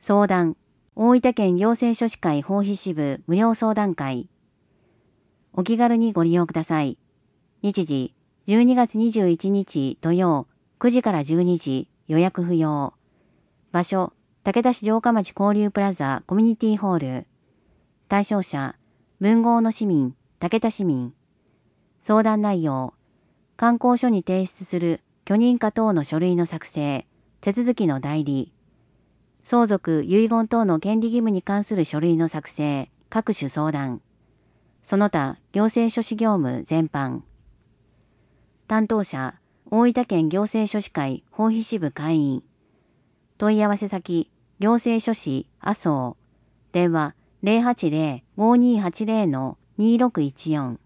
相談。大分県行政書士会法費支部無料相談会。お気軽にご利用ください。日時、12月21日土曜、9時から12時、予約不要。場所、武田市城下町交流プラザコミュニティホール。対象者、文豪の市民、武田市民。相談内容、観光所に提出する許認可等の書類の作成、手続きの代理。相続・遺言等の権利義務に関する書類の作成、各種相談。その他、行政書士業務全般。担当者、大分県行政書士会法費支部会員。問い合わせ先、行政書士麻生。電話、080-5280-2614。